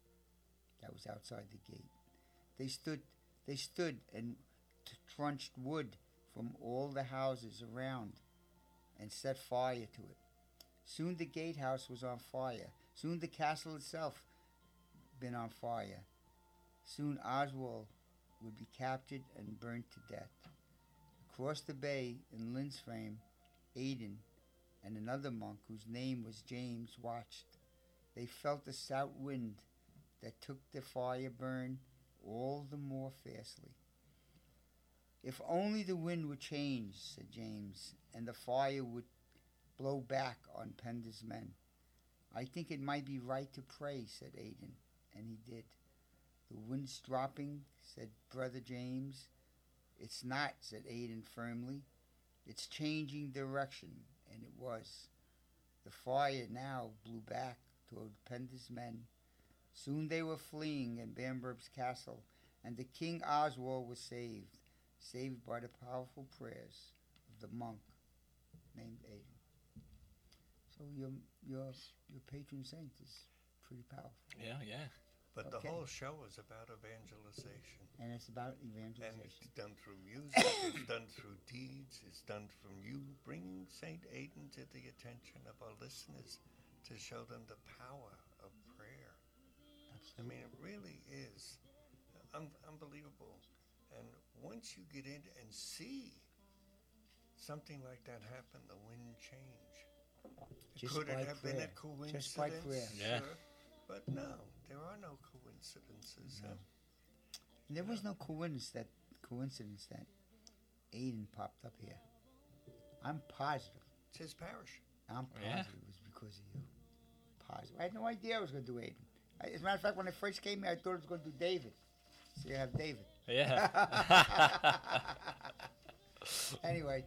that was outside the gate. They stood they stood and t- trunched wood from all the houses around and set fire to it. Soon the gatehouse was on fire. Soon the castle itself been on fire. Soon Oswald would be captured and burned to death. Across the bay in Lindenfame, Aidan and another monk whose name was James watched. They felt the south wind that took the fire burn all the more fastly. "If only the wind would change," said James, "and the fire would blow back on Penda's men. I think it might be right to pray," said Aidan, and he did. "The wind's dropping," said Brother James. "It's not," said Aidan firmly. "It's changing direction," and it was. The fire now blew back toward Penda's men. Soon they were fleeing in Bamberg's castle, and the King Oswald was saved, saved by the powerful prayers of the monk named Aiden. So your your your patron saint is pretty powerful, Yeah, yeah. But Okay. the whole show is about evangelization. and it's about And evangelization. it's done through music, it's done through deeds, it's done from you bringing Saint Aidan to the attention of our listeners to show them the power of prayer. I Absolutely. mean, it really is un- unbelievable. And once you get in and see something like that happen, the wind change. Just Could by it have been a prayer. coincidence? Just by prayer. Yeah. Sure. But no, there are no coincidences. No. huh? There was no coincidence that coincidence that Aiden popped up here. I'm positive. It's his parish. I'm Yeah. positive it was because of you. Positive. I had no idea I was going to do Aiden. I, as a matter of fact, when I first came here, I thought it was going to do David. So you have David. Yeah. Anyway,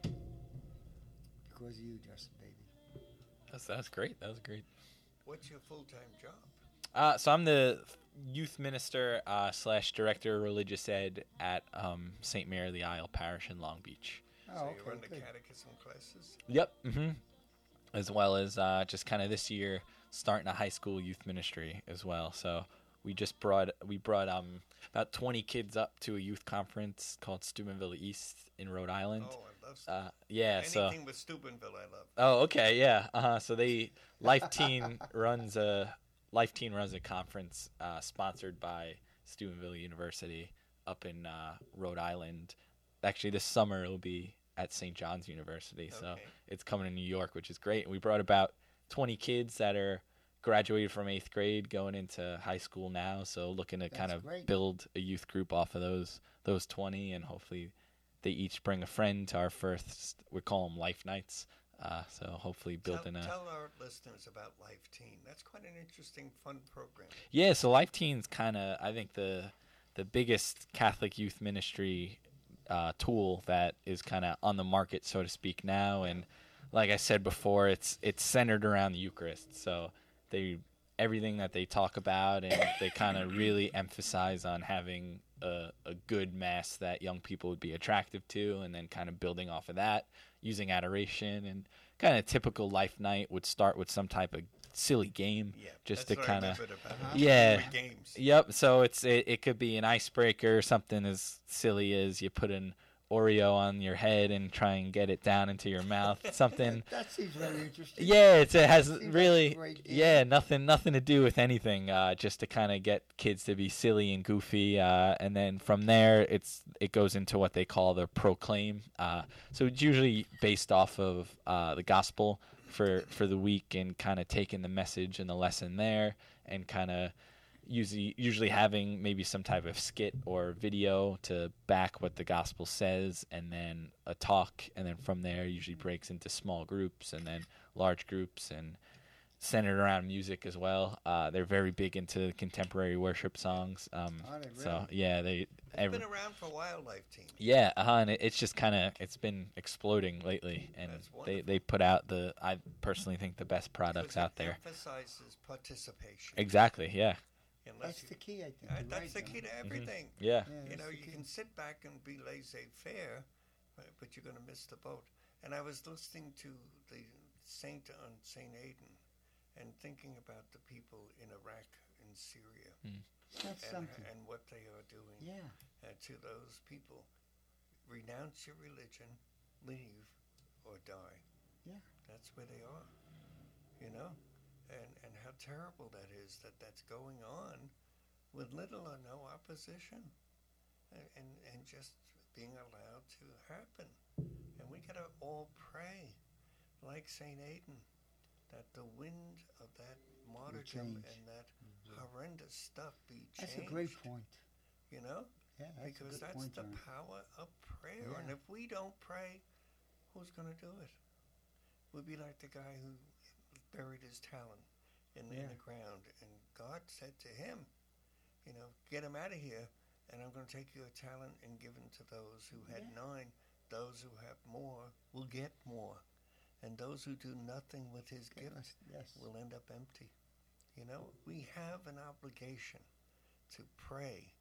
because of you, Justin, baby. That's that's great. That was great. What's your full-time job? Uh, so I'm the youth minister uh, slash director of religious ed at um, Saint Mary of the Isle Parish in Long Beach. Oh, so okay, you run the good. catechism classes? Yep. hmm As well as uh, just kind of this year starting a high school youth ministry as well. So we just brought we brought um about twenty kids up to a youth conference called Steubenville East in Rhode Island. Oh, I love stuff. Uh, yeah. So. Anything with Steubenville, I love. Oh, okay, yeah. Uh-huh. So they Life Teen runs a Life Teen runs a conference uh, sponsored by Steubenville University up in uh, Rhode Island. Actually, this summer it'll be at Saint John's University, so Okay. it's coming to New York, which is great. We brought about twenty kids that are graduated from eighth grade, going into high school now. So looking to kind That's of great. build a youth group off of those those twenty, and hopefully they each bring a friend to our first. We call them Life Nights. Uh, so hopefully building tell, a tell our listeners about Life Teen. That's quite an interesting, fun program. yeah. So Life Teen's kind of I think the the biggest Catholic youth ministry uh, tool that is kind of on the market, so to speak, now. And like I said before, it's it's centered around the Eucharist. So they everything that they talk about, and they kind of really emphasize on having a, a good mass that young people would be attractive to, and then kind of building off of that, using adoration, and kind of typical life night would start with some type of silly game, Yeah, just that's to what kind I of remembered about Uh-huh. it. Yeah. With games. Yep. So it's it, it could be an icebreaker, something as silly as you put an Oreo on your head and try and get it down into your mouth. Something. That seems very interesting. Yeah, it's, it has Seems like a really. great game. Yeah, nothing nothing to do with anything. Uh, just to kind of get kids to be silly and goofy, uh, and then from there it's it goes into what they call the proclaim. Uh, so it's usually based off of uh, the gospel for for the week, and kind of taking the message and the lesson there, and kind of usually usually having maybe some type of skit or video to back what the gospel says, and then a talk, and then from there usually breaks into small groups and then large groups, and centered around music as well. Uh, they're very big into contemporary worship songs. Um, Are they So really? yeah, they It's every, been around for a while, Life Team. yeah, uh-huh, and it, it's just kind of it's been exploding lately, and That's they wonderful. they put out the I personally think the best products Because it out there. emphasizes participation. Exactly. Yeah. Unless That's you- the key, I think. Uh, You're that's right, the John. key to everything. Yeah. Yeah, You that's know, the you key. can sit back and be laissez-faire, but, but you're going to miss the boat. And I was listening to the Saint on Saint Aidan and thinking about the people in Iraq and Syria That's and, something. and what they are doing Yeah. uh, to those people. Renounce your religion, leave, or die. Yeah. That's where they are, you know? And, and how terrible that is that that's going on with little or no opposition, and, and, and just being allowed to happen. And we got to all pray, like Saint Aidan, that the wind of that martyrdom change. and that horrendous stuff be changed. That's a great point. You know? Yeah, that's Because a good that's point, the John. power of prayer. Yeah. And if we don't pray, who's going to do it? We'll be like the guy who buried his talent in, in Yeah. the ground. And God said to him, you know, get him out of here, and I'm going to take your talent and give it to those who had Yeah. nine. Those who have more will get more. And those who do nothing with his gift Yes, yes. will end up empty. You know, we have an obligation to pray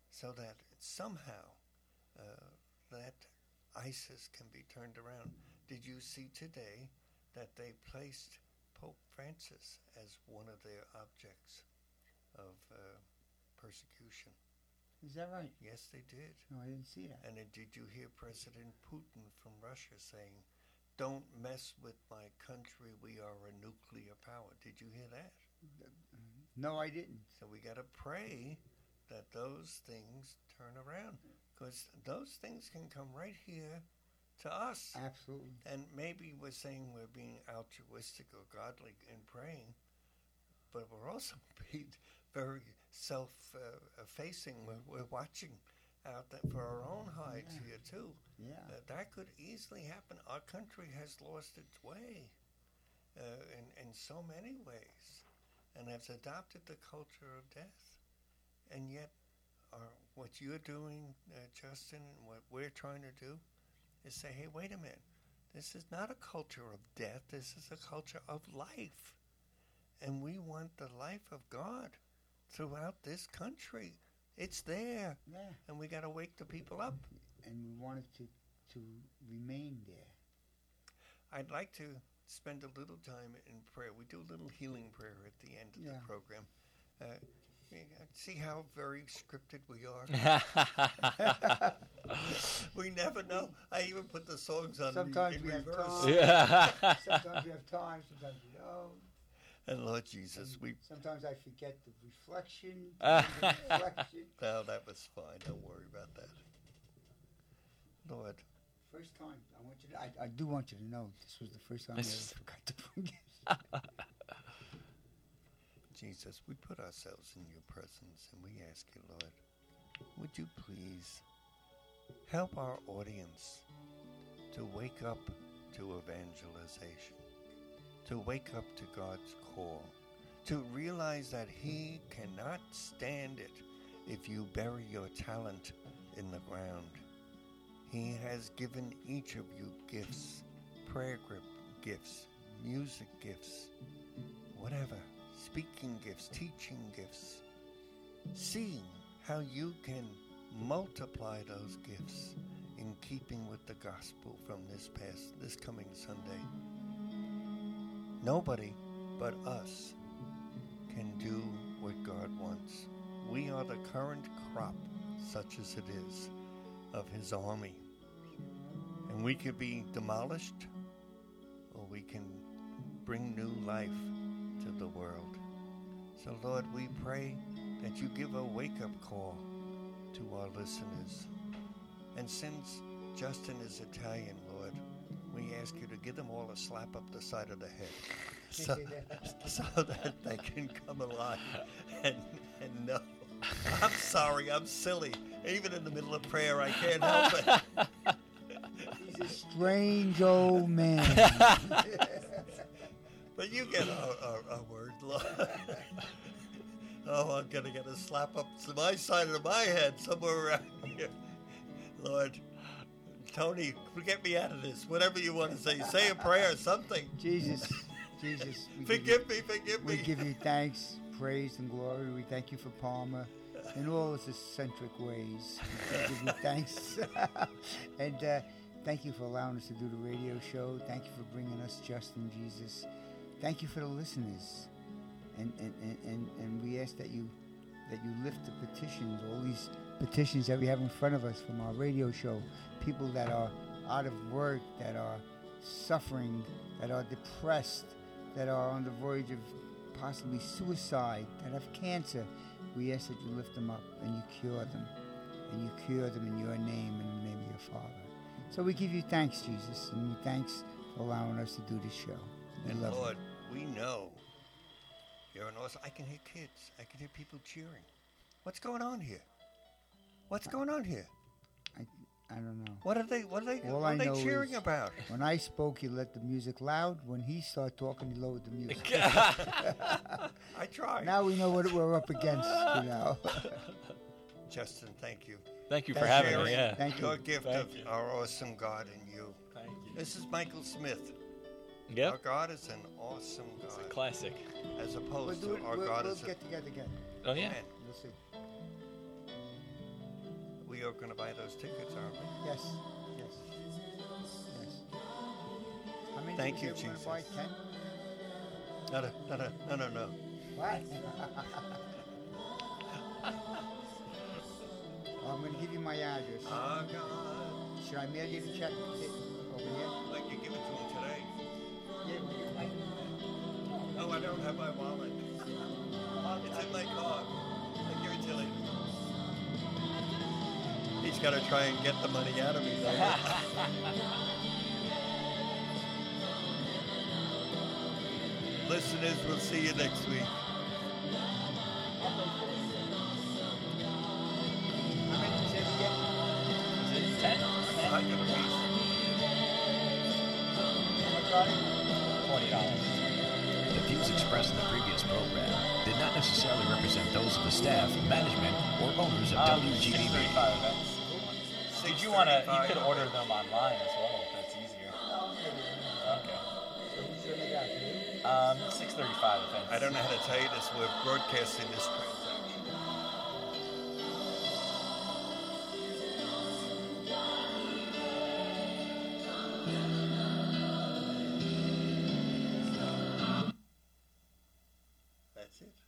so that somehow uh, that ISIS can be turned around. Did you see today that they placed Pope Francis as one of their objects of uh, persecution? Is that right? Yes, they did. No, I didn't see that. And then did you hear President Putin from Russia saying, "Don't mess with my country, we are a nuclear power"? Did you hear that? No, I didn't. So we got to pray that those things turn around, because those things can come right here to us. Absolutely. And maybe we're saying we're being altruistic or godly in praying, but we're also being very self-effacing. Uh, we're, we're watching out that for our own hides Yeah. here too. Yeah. Uh, that could easily happen. Our country has lost its way uh, in, in so many ways, and has adopted the culture of death. And yet, our, what you're doing, uh, Justin, and what we're trying to do, is say, hey, wait a minute. This is not a culture of death. This is a culture of life. And we want the life of God throughout this country. It's there. Yeah. And we got to wake the people up. And we want it to, to remain there. I'd like to spend a little time in prayer. We do a little healing prayer at the end of Yeah. the program. Uh, we- uh, see how very scripted we are? We never know. I even put the songs on Sometimes in we have reverse. time. Yeah. Sometimes we have time. Sometimes we don't. And Lord Jesus, we Sometimes I forget the reflection. the reflection. well, that was fine. Don't worry about that. Lord, First time. I want you to, I, I do want you to know this was the first time I ever This- forgot to forgive. Jesus, we put ourselves in your presence and we ask you, Lord, would you please help our audience to wake up to evangelization, to wake up to God's call, to realize that He cannot stand it if you bury your talent in the ground. He has given each of you gifts, prayer grip gifts, music gifts, whatever, speaking gifts, teaching gifts. See how you can multiply those gifts in keeping with the gospel from this past, this coming Sunday. Nobody but us can do what God wants. We are the current crop, such as it is, of His army. And we could be demolished, or we can bring new life to the world. So, Lord, we pray that you give a wake-up call to our listeners. And since Justin is Italian, Lord, we ask you to give them all a slap up the side of the head so, so that they can come alive and, and know. I'm sorry, I'm silly. Even in the middle of prayer, I can't help it. He's a strange old man. But you get our, our, our word, Lord. Oh, I'm going to get a slap up to my side of my head somewhere around here. Lord, Tony, get me out of this. Whatever you want to say. Say a prayer or something. Jesus, Jesus. we give you- Forgive me, forgive We me. give you thanks, praise, and glory. We thank you for Palmer in all its eccentric ways. We give you thanks. and uh, thank you for allowing us to do the radio show. Thank you for bringing us Justin, Jesus. Thank you for the listeners. And, and, and, and, and we ask that you that you lift the petitions, all these petitions that we have in front of us from our radio show, people that are out of work, that are suffering, that are depressed, that are on the verge of possibly suicide, that have cancer. We ask that you lift them up and you cure them. And you cure them in your name and in the name of your Father. So we give you thanks, Jesus, and thanks for allowing us to do this show. We And love you. Lord, we know you're an awesome. I can hear kids. I can hear people cheering. What's going on here? What's going on here? I, I don't know. What are they? What are they? All what I are they know cheering is- about? When I spoke, you let the music loud. When he started talking, you lowered the music. I tried. Now we know what we're up against, you know. Justin, thank you. Thank you for Thank having Sharing me. Yeah. Thank your you. gift Thank of you. our awesome God in you. Thank you. This is Michael Smith. Yep. Our God is an awesome It's a God, classic. as We'll, opposed do to it, our we'll, God we'll is a get together again. Oh yeah. man. We'll see. are going to buy those tickets, aren't we? Yes. Yes. Yes. How many Thank did you, say we wanna Jesus. buy? Ten? No, no, no, no, no, no, no. What? Oh, I'm going to give you my address. Oh, God. Should I mail you the check over here? Like you give it to him today. Yeah, will you? I- Oh, I don't have my wallet. It's in my car. I'll give it to you later. He's got to try and get the money out of me, though. Listeners, we'll see you next week. How many did you say we get? Is it ten? I got a piece. How much are they? Twenty dollars. The views expressed in the previous program did not necessarily represent those of the staff, management, or owners of Um, W G B B. six thirty-five events. Did you want to? You could order them online as well if that's easier. Okay. So who's going to make out? You? Um, six thirty-five events. I don't know how to tell you this. We're broadcasting this transaction. That's it.